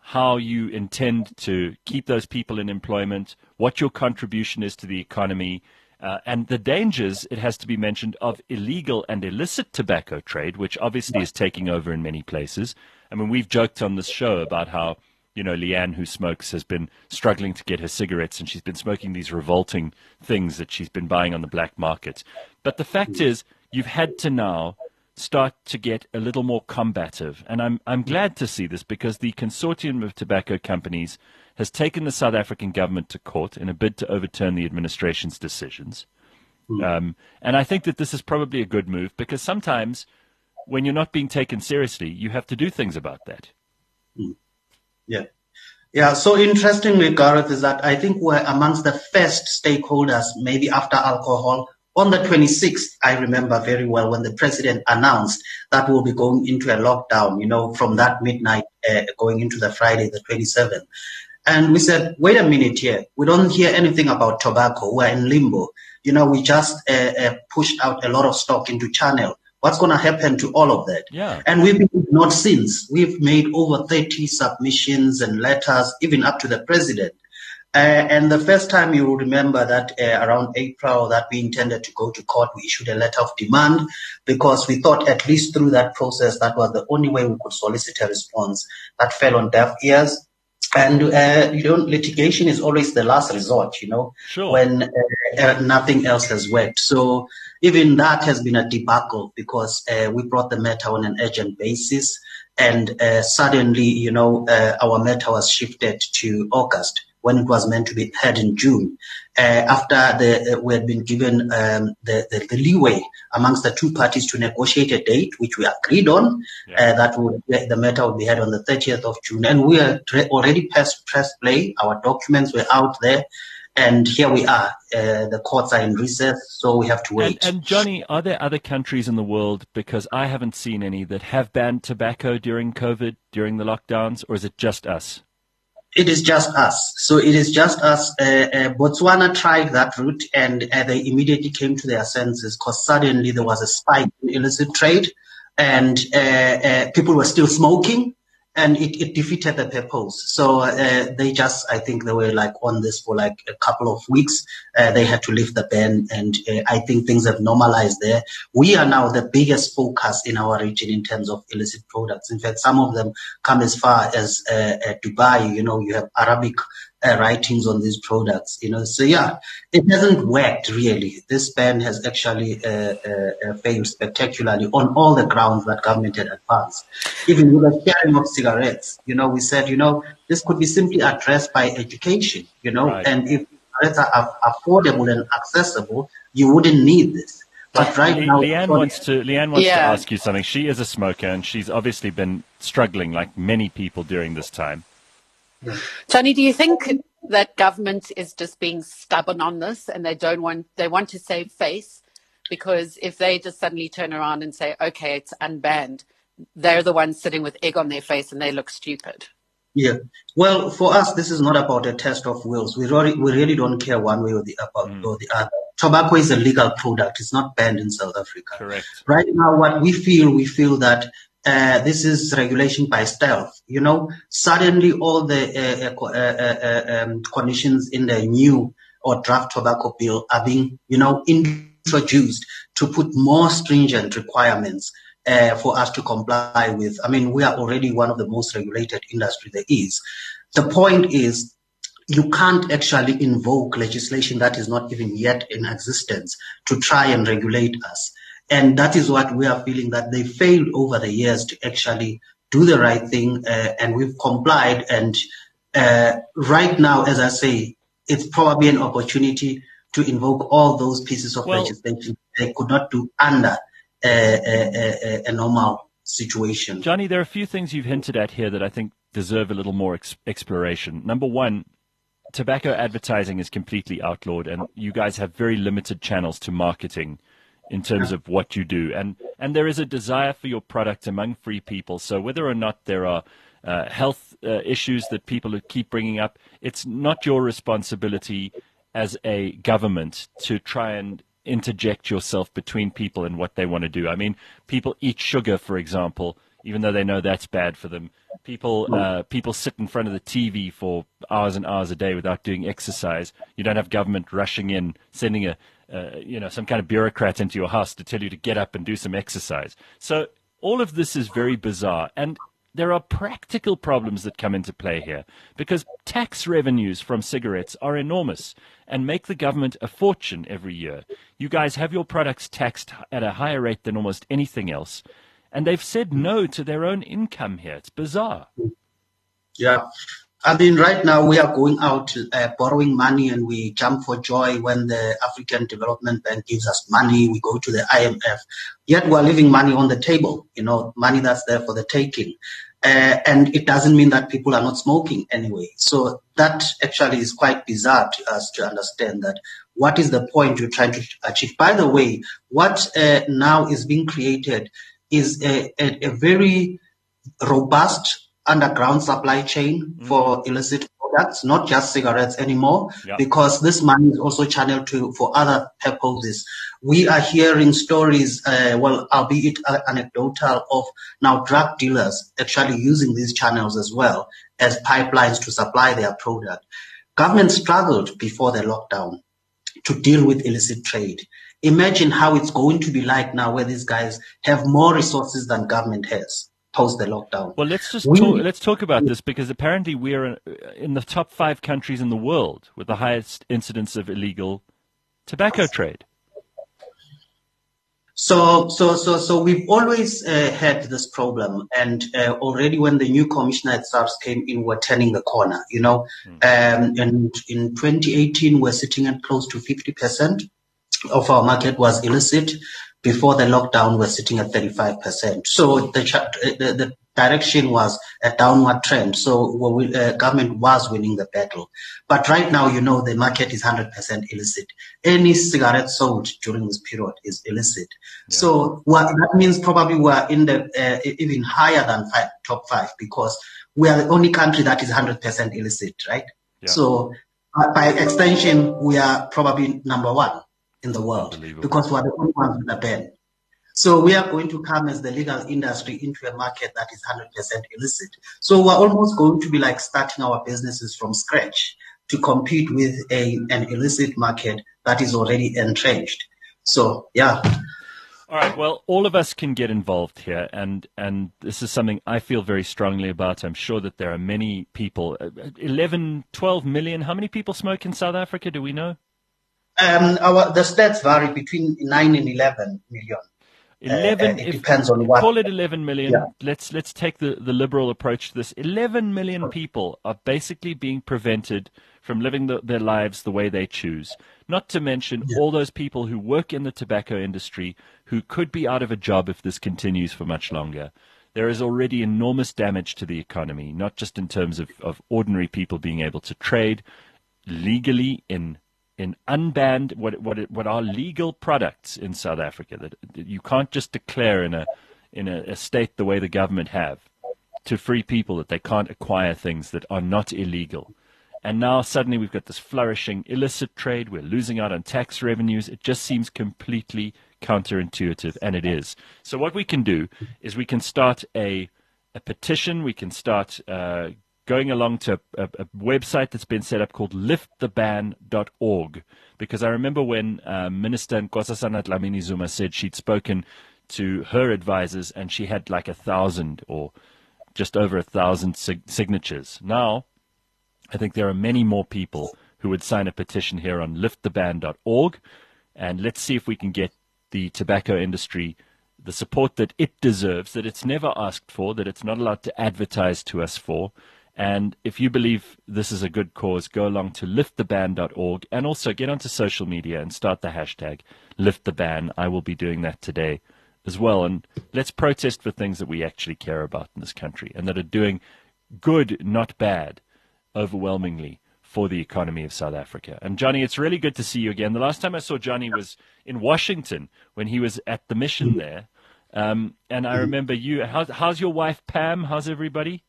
how you intend to keep those people in employment, what your contribution is to the economy, uh, and the dangers, it has to be mentioned, of illegal and illicit tobacco trade, which obviously is taking over in many places. I mean, we've joked on this show about how, you know, Leanne, who smokes, has been struggling to get her cigarettes, and she's been smoking these revolting things that she's been buying on the black market. But the fact is, you've had to now start to get a little more combative. And I'm I'm glad to see this, because the consortium of tobacco companies has taken the South African government to court in a bid to overturn the administration's decisions. Mm. Um, and I think that this is probably a good move, because sometimes when you're not being taken seriously, you have to do things about that. Mm. Yeah. Yeah. So interestingly, Gareth, is that I think we're amongst the first stakeholders, maybe after alcohol. On the twenty-sixth, I remember very well when the president announced that we'll be going into a lockdown, you know, from that midnight uh, going into the Friday, the twenty-seventh. And we said, wait a minute here. We don't hear anything about tobacco. We're in limbo. You know, we just uh, uh, pushed out a lot of stock into Channel. What's going to happen to all of that? Yeah. And we've been ignored since. We've made over thirty submissions and letters, even up to the president. Uh, and the first time you will remember that uh, around April that we intended to go to court, we issued a letter of demand, because we thought at least through that process, that was the only way we could solicit a response. That fell on deaf ears. And, uh, you know, litigation is always the last resort, you know, sure. when uh, uh, nothing else has worked. So even that has been a debacle, because uh, we brought the matter on an urgent basis. And uh, suddenly, you know, uh, our matter was shifted to August, when it was meant to be heard in June, uh, after the, uh, we had been given um, the, the, the leeway amongst the two parties to negotiate a date, which we agreed on, yeah. uh, that would, the matter would be heard on the thirtieth of June. And we are already pressed, pressed play. Our documents were out there. And here we are. Uh, the courts are in recess, so we have to wait. And, and Johnny, are there other countries in the world, because I haven't seen any, that have banned tobacco during COVID, during the lockdowns, or is it just us? It is just us. So it is just us. Uh, uh, Botswana tried that route, and uh, they immediately came to their senses, because suddenly there was a spike in illicit trade, and uh, uh, people were still smoking, and it, it defeated the purpose. So uh, they just, I think they were like on this for like a couple of weeks. Uh, they had to lift the ban, and uh, I think things have normalized there. We are now the biggest focus in our region in terms of illicit products. In fact, some of them come as far as uh, uh, Dubai. You know, you have Arabic uh, writings on these products. You know, so yeah, it hasn't worked really. This ban has actually uh, uh, failed spectacularly on all the grounds that government had advanced. Even with the sharing of cigarettes, you know, we said, you know, this could be simply addressed by education. You know, right. And if cigarettes are affordable and accessible, you wouldn't need this. But right Le- now, Leanne wants to Leanne wants yeah. to ask you something. She is a smoker, and she's obviously been struggling, like many people, during this time. Johnny, do you think that government is just being stubborn on this, and they don't want they want to save face? Because if they just suddenly turn around and say, okay, it's unbanned, they're the ones sitting with egg on their face and they look stupid. Yeah. Well, for us, this is not about a test of wills. We really, we really don't care one way or the, about, mm. or the other. Tobacco is a legal product. It's not banned in South Africa. Correct. Right now, what we feel, we feel that uh, this is regulation by stealth. You know, suddenly all the uh, uh, uh, um, conditions in the new or draft tobacco bill are being, you know, introduced to put more stringent requirements Uh, for us to comply with. I mean, we are already one of the most regulated industry there is. The point is, you can't actually invoke legislation that is not even yet in existence to try and regulate us. And that is what we are feeling, that they failed over the years to actually do the right thing, uh, and we've complied. And uh, right now, as I say, it's probably an opportunity to invoke all those pieces of well, legislation they could not do under A, a, a normal situation. Johnny, there are a few things you've hinted at here that I think deserve a little more ex- exploration. Number one, tobacco advertising is completely outlawed, and you guys have very limited channels to marketing in terms of what you do. And, and there is a desire for your product among free people. So whether or not there are uh, health uh, issues that people keep bringing up, it's not your responsibility as a government to try and interject yourself between people and what they want to do. I mean, people eat sugar, for example. even though they know that's bad for them. People uh, people sit in front of the T V for hours and hours a day without doing exercise. You don't have government rushing in, sending a uh, you know some kind of bureaucrat into your house to tell you to get up and do some exercise. So all of this is very bizarre, and there are practical problems that come into play here because tax revenues from cigarettes are enormous and make the government a fortune every year. You guys have your products taxed at a higher rate than almost anything else, and they've said no to their own income here. It's bizarre. Yeah. I mean, right now we are going out uh, borrowing money, and we jump for joy when the African Development Bank gives us money. We go to the I M F. Yet we're leaving money on the table, you know, money that's there for the taking. Uh, and it doesn't mean that people are not smoking anyway. So that actually is quite bizarre to us to understand that what is the point you're trying to achieve. By the way, what uh, now is being created is a, a, a very robust underground supply chain mm. for illicit products, not just cigarettes anymore, yeah. because this money is also channeled to for other purposes. We are hearing stories, uh, well, albeit anecdotal, of now drug dealers actually using these channels as well as pipelines to supply their product. Government struggled before the lockdown to deal with illicit trade. Imagine how it's going to be like now, where these guys have more resources than government has post the lockdown. Well, let's just we, talk, let's talk about this, because apparently we are in the top five countries in the world with the highest incidence of illegal tobacco trade. So, so, so, so we've always uh, had this problem, and uh, already when the new commissioner at SARS came in, we're turning the corner. You know, mm. um, and in twenty eighteen, we're sitting at close to fifty percent of our market was illicit. Before the lockdown, we're sitting at thirty-five percent. So the, the, the direction was a downward trend. So we, uh, government was winning the battle. But right now, you know, the market is one hundred percent illicit. Any cigarette sold during this period is illicit. Yeah. So what, that means probably we're in the uh, even higher than five, top five, because we are the only country that is one hundred percent illicit, right? Yeah. So uh, by extension, we are probably number one in the world, because we're the only ones with a ban. So we are going to come as the legal industry into a market that is one hundred percent illicit. So we're almost going to be like starting our businesses from scratch to compete with a an illicit market that is already entrenched. So, yeah. All right. Well, all of us can get involved here, and, and this is something I feel very strongly about. I'm sure that there are many people, eleven, twelve million. How many people smoke in South Africa? Do we know? Um, our the stats vary between nine and eleven million. Eleven. Uh, it if, depends on what. Call it eleven million. Yeah. Let's let's take the, the liberal approach to this. Eleven million people are basically being prevented from living the, their lives the way they choose. Not to mention yeah. all those people who work in the tobacco industry who could be out of a job if this continues for much longer. There is already enormous damage to the economy, not just in terms of, of ordinary people being able to trade legally in. in unbanned, what what what are legal products in South Africa that, that you can't just declare in a in a, a state the way the government have to free people that they can't acquire things that are not illegal. And now suddenly we've got this flourishing illicit trade. We're losing out on tax revenues. It just seems completely counterintuitive, and it is. So what we can do is we can start a a petition. We can start uh, going along to a, a website that's been set up called lift the ban dot org, because I remember when uh, Minister Nkosazana Dlamini Zuma said she'd spoken to her advisors and she had like a thousand or just over a thousand sig- signatures. Now, I think there are many more people who would sign a petition here on lift the ban dot org, and let's see if we can get the tobacco industry the support that it deserves, that it's never asked for, that it's not allowed to advertise to us for. And if you believe this is a good cause, go along to lift the ban dot org and also get onto social media and start the hashtag LiftTheBan. I will be doing that today as well. And let's protest for things that we actually care about in this country and that are doing good, not bad, overwhelmingly for the economy of South Africa. And Johnny, it's really good to see you again. The last time I saw Johnny was in Washington when he was at the mission there. Um, and I remember you. How's, how's your wife, Pam? How's everybody?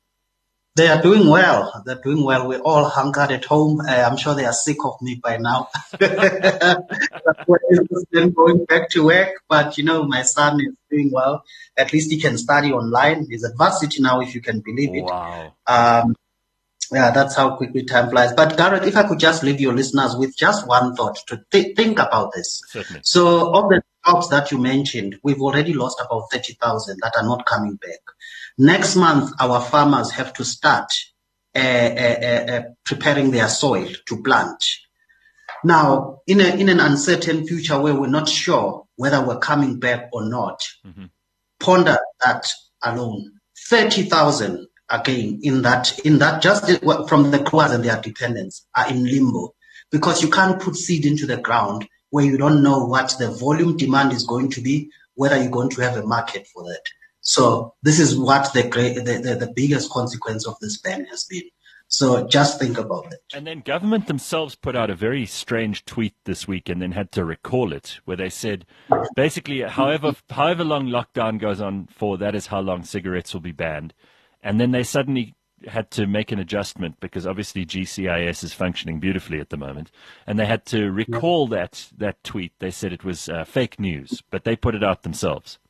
They are doing well. They're doing well. We're all hunkered at home. Uh, I'm sure they are sick of me by now. But then going back to work, but you know, my son is doing well. At least he can study online. He's at varsity now, if you can believe it. Wow. Um, yeah, that's how quickly time flies. But Gareth, if I could just leave your listeners with just one thought to th- think about this. Certainly. So, of the jobs that you mentioned, we've already lost about thirty thousand that are not coming back. Next month, our farmers have to start uh, uh, uh, preparing their soil to plant. Now, in, a, in an uncertain future where we're not sure whether we're coming back or not, mm-hmm. ponder that alone. thirty thousand again in that, in that just from the growers and their dependents are in limbo, because you can't put seed into the ground where you don't know what the volume demand is going to be, whether you're going to have a market for that. So this is what the, the, the, the biggest consequence of this ban has been. So just think about it. And then government themselves put out a very strange tweet this week and then had to recall it, where they said, basically, however however long lockdown goes on for, that is how long cigarettes will be banned. And then they suddenly had to make an adjustment because obviously G C I S is functioning beautifully at the moment. And they had to recall that, that tweet. They said it was uh, fake news, but they put it out themselves.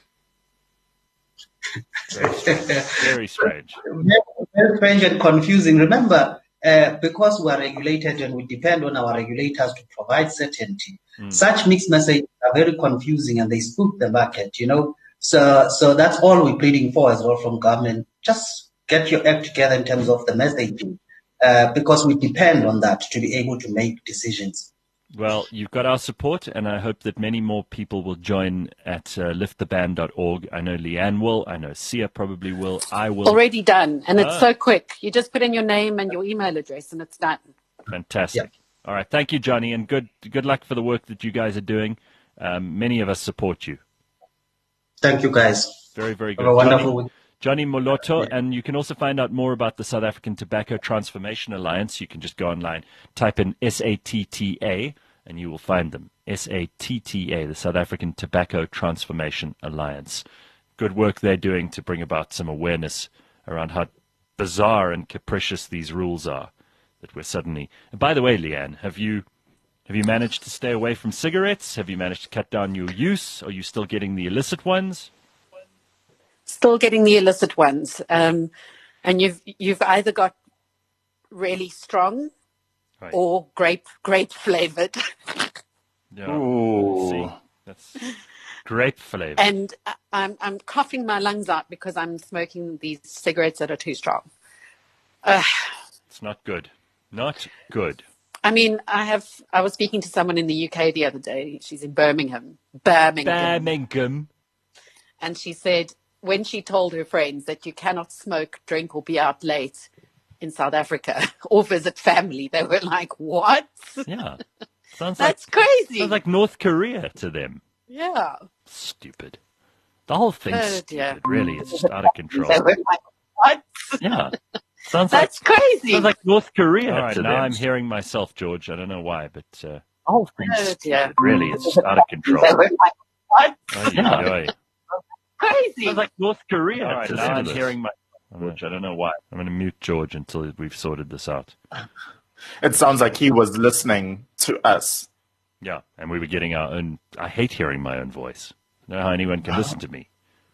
Very strange. Very strange. Very, very strange and confusing. Remember, uh, because we are regulated and we depend on our regulators to provide certainty, mm. such mixed messages are very confusing and they spook the market, you know. So, so that's all we're pleading for as well from government. Just get your act together in terms of the messaging, uh, because we depend on that to be able to make decisions. Well, you've got our support, and I hope that many more people will join at uh, lift the ban dot org. I know Leanne will. I know Sia probably will. I will. Already done, and it's ah. so quick. You just put in your name and your email address, and it's done. Fantastic. Yep. All right. Thank you, Johnny, and good good luck for the work that you guys are doing. Um, many of us support you. Thank you, guys. Very, very good. Have a wonderful Johnny, week. Johnny Moloto, and you can also find out more about the South African Tobacco Transformation Alliance. You can just go online, type in S A T T A, and you will find them. S A T T A, the South African Tobacco Transformation Alliance. Good work they're doing to bring about some awareness around how bizarre and capricious these rules are. That we're suddenly. And by the way, Leanne, have you have you managed to stay away from cigarettes? Have you managed to cut down your use? Are you still getting the illicit ones? Still getting the illicit ones, um, and you've you've either got really strong right. or grape grape flavored. Yeah, Ooh. See, that's grape flavored. And I'm I'm coughing my lungs out because I'm smoking these cigarettes that are too strong. Uh, it's not good. Not good. I mean, I have. I was speaking to someone in the U K the other day. She's in Birmingham, Birmingham, Birmingham, and she said, when she told her friends that you cannot smoke, drink, or be out late in South Africa or visit family, they were like, what? Yeah. Sounds That's like, crazy. Sounds like North Korea to them. Yeah. Stupid. The whole thing's oh, stupid. Dear. Really, it's just out of control. They were like, what? Yeah. Sounds That's like, crazy. Sounds like North Korea All right, to now them. I'm hearing myself, George. I don't know why, but uh, the whole thing's oh, stupid. Really, it's just out of control. They were like, what? Oh, yeah. Crazy. Sounds like North Korea. All right, to now I'm this. hearing my George. I don't know why. I'm going to mute George until we've sorted this out. It sounds like he was listening to us. Yeah, and we were getting our own. I hate hearing my own voice. I don't know how anyone can listen to me.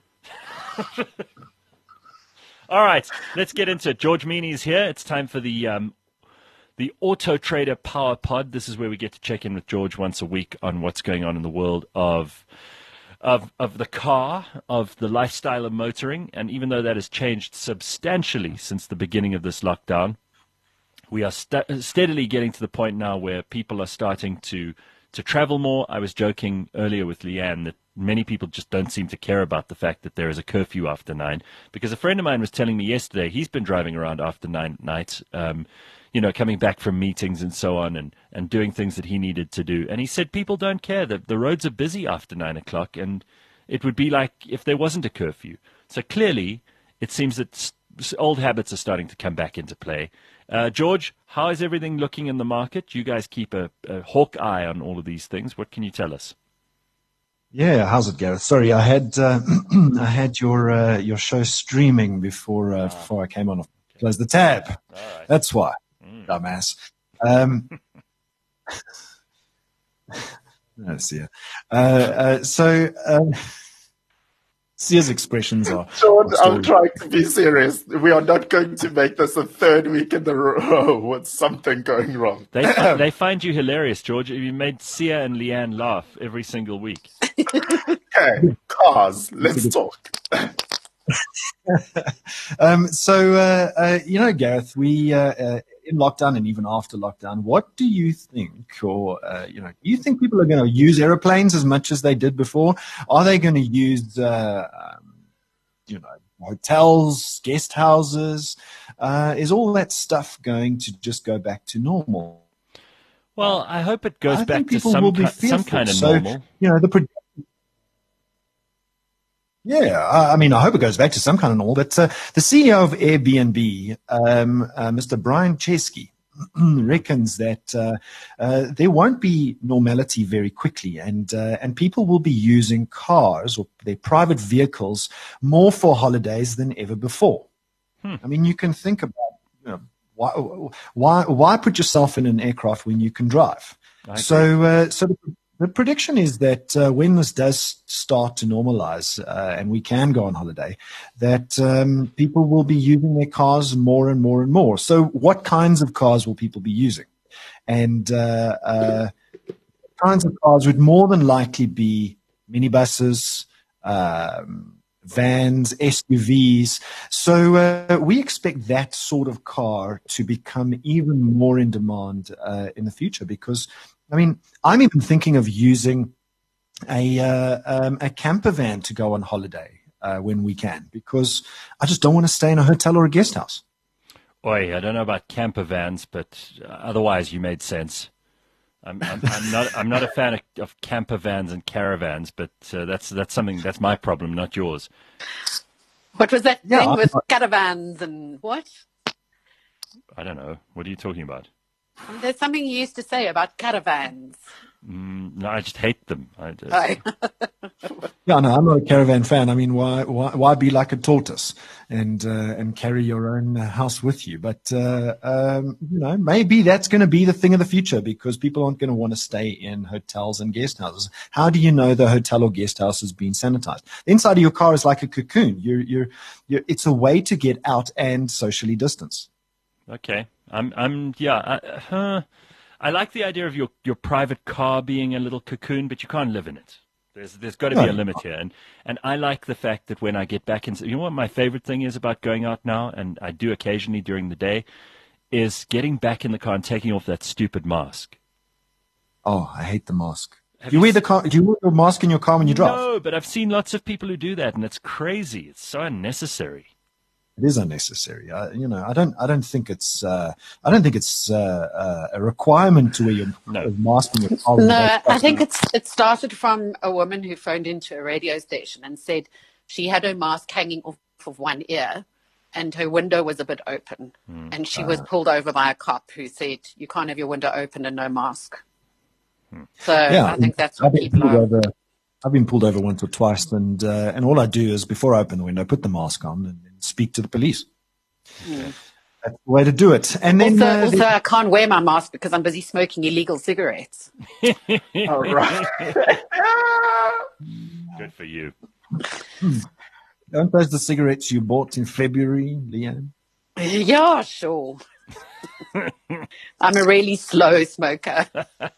All right, let's get into it. George Meany's here. It's time for the um, the Auto Trader Power Pod. This is where we get to check in with George once a week on what's going on in the world of of of the car, of the lifestyle of motoring. And even though that has changed substantially since the beginning of this lockdown, we are st- steadily getting to the point now where people are starting to to travel more. I was joking earlier with Leanne that many people just don't seem to care about the fact that there is a curfew after nine, because a friend of mine was telling me yesterday he's been driving around after nine at night, um, you know, coming back from meetings and so on, and, and doing things that he needed to do. And he said people don't care. The, the roads are busy after nine o'clock, and it would be like if there wasn't a curfew. So clearly it seems that old habits are starting to come back into play. Uh, George, how is everything looking in the market? You guys keep a, a hawk eye on all of these things. What can you tell us? Yeah, how's it, Gareth? Sorry, I had uh, I had your uh, your show streaming before uh, ah. before I came on. Close the tab. All right. That's why, mm. dumbass. Um, No, Sia. Uh, uh, so, um, Sia's expressions are. George, are I'm trying to be serious. We are not going to make this a third week in a row with something going wrong. They fi- they find you hilarious, George. You made Sia and Leanne laugh every single week. Okay, cars. Let's talk. um, so, uh, uh, you know, Gareth, we uh, uh, in lockdown and even after lockdown, what do you think, or uh, you know, do you think people are going to use aeroplanes as much as they did before? Are they going to use, uh, um, you know, hotels, guest houses? Uh, is all that stuff going to just go back to normal? Well, I hope it goes I back think to people some will be ki- some fearful. kind of So, normal. you know, the. Pro- Yeah, I I mean, I hope it goes back to some kind of normal. But uh, the C E O of Airbnb, um, uh, Mister Brian Chesky, reckons that uh, uh, there won't be normality very quickly, and uh, and people will be using cars or their private vehicles more for holidays than ever before. Hmm. I mean, you can think about, you know, why why why put yourself in an aircraft when you can drive? I So uh, so. The, The prediction is that uh, when this does start to normalize uh, and we can go on holiday, that um, people will be using their cars more and more and more. So what kinds of cars will people be using? And uh, uh, kinds of cars would more than likely be minibuses, um, vans, S U Vs. So uh, we expect that sort of car to become even more in demand uh, in the future because, I mean, I'm even thinking of using a uh, um, a camper van to go on holiday uh, when we can, because I just don't want to stay in a hotel or a guest house. Oi, I don't know about camper vans, but otherwise you made sense. I'm, I'm, I'm not I'm not a fan of, of camper vans and caravans, but uh, that's that's something that's my problem, not yours. What was that Yeah, thing I- with caravans and what? I don't know. What are you talking about? There's something you used to say about caravans. Mm, no, I just hate them. I just, Oh. Yeah, no, I'm not a caravan fan. I mean, why why, why be like a tortoise and uh, and carry your own uh, house with you? But uh, um, you know, maybe that's going to be the thing of the future because people aren't going to want to stay in hotels and guest houses. How do you know the hotel or guest house has been sanitized? The inside of your car is like a cocoon. You're you're, you're it's a way to get out and socially distance. Okay. I'm, I'm, yeah. I, uh, I like the idea of your, your private car being a little cocoon, but you can't live in it. There's, there's got to be No. a limit here. And, and I like the fact that when I get back in, you know what my favorite thing is about going out now, and I do occasionally during the day, is getting back in the car and taking off that stupid mask. Oh, I hate the mask. Have Do you you wear the s- car? Do you wear your mask in your car when you drive? No, but I've seen lots of people who do that, and it's crazy. It's so unnecessary. It is unnecessary. I, you know, I don't. I don't think it's. Uh, I don't think it's uh, uh, a requirement to wear your No. mask in your car. No, I think it's it started from a woman who phoned into a radio station and said she had her mask hanging off of one ear and her window was a bit open. Hmm. And she was pulled over by a cop who said, you can't have your window open and no mask. So Yeah, I think that's I've what been people pulled are. over. I've been pulled over once or twice, and uh, and all I do is before I open the window, put the mask on and, and speak to the police. That's the way to do it. And then Also, uh, also, the- I can't wear my mask because I'm busy smoking illegal cigarettes. All right. Good for you. aren't those the cigarettes you bought in February, Leanne? Yeah, sure. I'm a really slow smoker.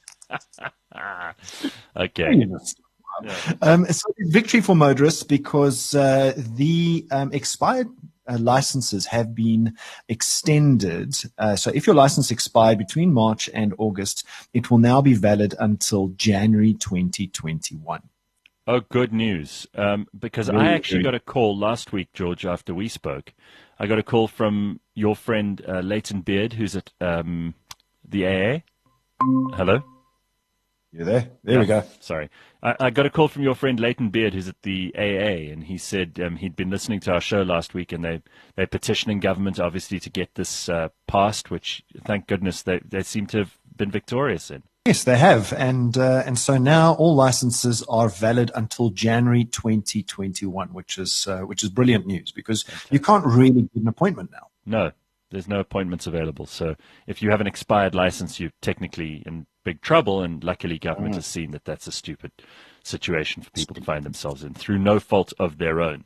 Okay. Um, so victory for motorists because uh, the um, expired uh, licenses have been extended. Uh, so if your license expired between March and August, it will now be valid until January twenty twenty-one. Oh, good news. Um, because I actually got a call last week, George, after we spoke. I got a call from your friend uh, Leighton Beard, who's at um, the A A. Hello? You there? There we Yeah, go. Sorry. I, I got a call from your friend Leighton Beard, who's at the A A, and he said um, he'd been listening to our show last week, and they, they're petitioning government, obviously, to get this uh, passed, which, thank goodness, they, they seem to have been victorious in. Yes, they have, and uh, and so now all licenses are valid until January twenty twenty-one, which is uh, which is brilliant news because you can't really get an appointment now. No, there's no appointments available. So if you have an expired license, you're technically in big trouble, and luckily government has seen that that's a stupid situation for people to find themselves in through no fault of their own.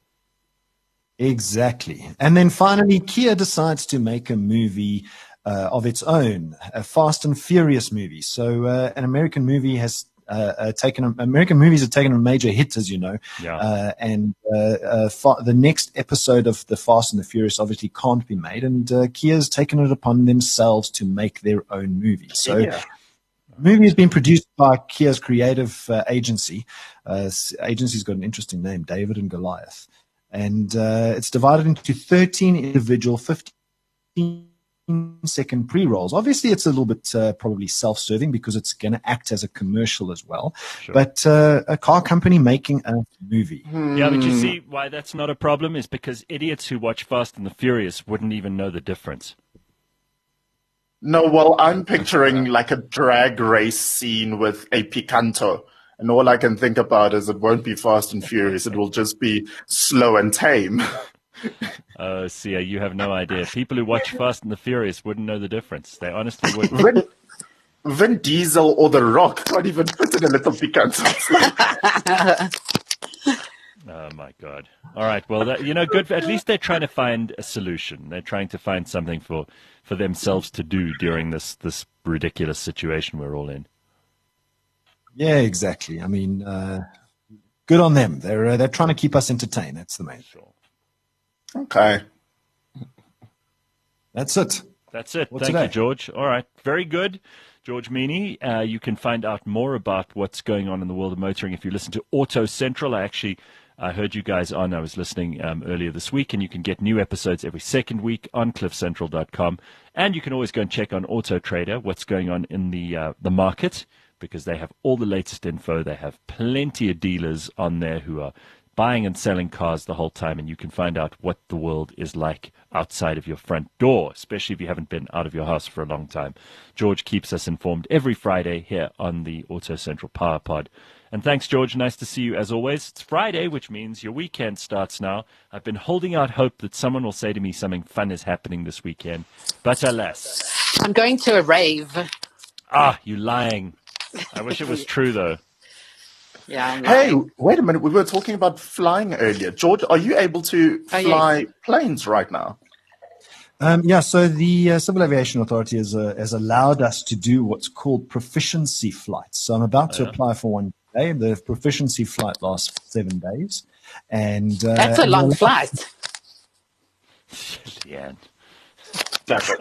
Exactly. And then finally, Kia decides to make a movie uh, of its own, a Fast and Furious movie. So uh, an American movie has uh, uh, taken, American movies have taken a major hit, as you know. Yeah. Uh, and uh, uh, fa- the next episode of The Fast and the Furious obviously can't be made. And uh, Kia's taken it upon themselves to make their own movie. So Yeah. the movie has been produced by Kia's creative uh, agency. Uh, agency's got an interesting name, David and Goliath. And uh, it's divided into thirteen individual fifteen-second pre-rolls. Obviously, it's a little bit uh, probably self-serving because it's going to act as a commercial as well. Sure. But uh, a car company making a movie. Yeah, but you see why that's not a problem is because idiots who watch Fast and the Furious wouldn't even know the difference. No, well, I'm picturing like a drag race scene with a Picanto. And all I can think about is it won't be Fast and Furious. It will just be slow and tame. Oh, Sia, you have no idea. People who watch Fast and the Furious wouldn't know the difference. They honestly wouldn't. Vin, Vin Diesel or The Rock can't even put in a little Picanto. It's like, Oh, my God. All right. Well, that, you know, good. At least they're trying to find a solution. They're trying to find something for, for themselves to do during this, this ridiculous situation we're all in. Yeah, exactly. I mean, uh, good on them. They're uh, they're trying to keep us entertained. That's the main thing. okay. That's it. That's it. What's Thank today? you, George. All right. Very good. George Meany. Uh, you can find out more about what's going on in the world of motoring if you listen to Auto Central. I actually I heard you guys on. I was listening um, earlier this week, and you can get new episodes every second week on cliff central dot com. And you can always go and check on Auto Trader what's going on in the uh, the market, because they have all the latest info. They have plenty of dealers on there who are buying and selling cars the whole time, and you can find out what the world is like outside of your front door, especially if you haven't been out of your house for a long time. George keeps us informed every Friday here on the Auto Central Power Pod. And thanks, George. Nice to see you as always. It's Friday, which means your weekend starts now. I've been holding out hope that someone will say to me something fun is happening this weekend, but alas. I'm going to a rave. Ah, you lying. I wish it was true, though. Yeah. I'm Hey, lying. wait a minute. We were talking about flying earlier. George, are you able to Oh, fly planes right now? Um, yeah, so the uh, Civil Aviation Authority has, uh, has allowed us to do what's called proficiency flights. So I'm about to yeah. apply for one today. The proficiency flight lasts seven days. And uh, That's a and long we'll- flight. Yeah. Damn it.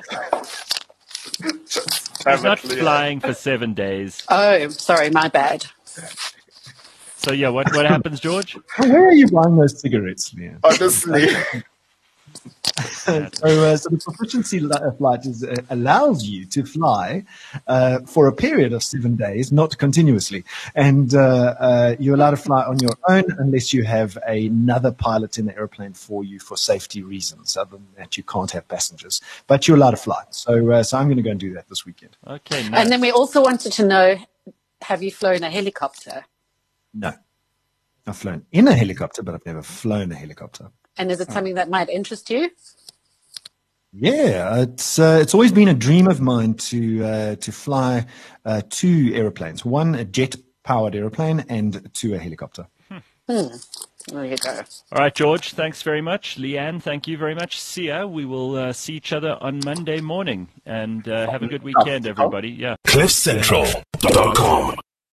Just damn He's not it, Leah. flying for seven days. Oh, sorry, my bad. So, yeah, what, what happens, George? Where are you buying those cigarettes, Leah? Honestly. so, uh, so the proficiency li- flight is, uh, allows you to fly uh, for a period of seven days, not continuously, and uh, uh, you're allowed to fly on your own unless you have another pilot in the airplane for you for safety reasons. Other than that, you can't have passengers, but you're allowed to fly. So, uh, so I'm going to go and do that this weekend. Okay, nice. And then we also wanted to know, have you flown a helicopter? No, I've flown in a helicopter, but I've never flown a helicopter. And is it something that might interest you? Yeah, it's uh, it's always been a dream of mine to uh, to fly uh, two airplanes, one a jet-powered airplane and two a helicopter. There you go. All right, George, thanks very much. Leanne, thank you very much. Sia, we will uh, see each other on Monday morning. And uh, have a good weekend, everybody. Yeah. cliff central dot com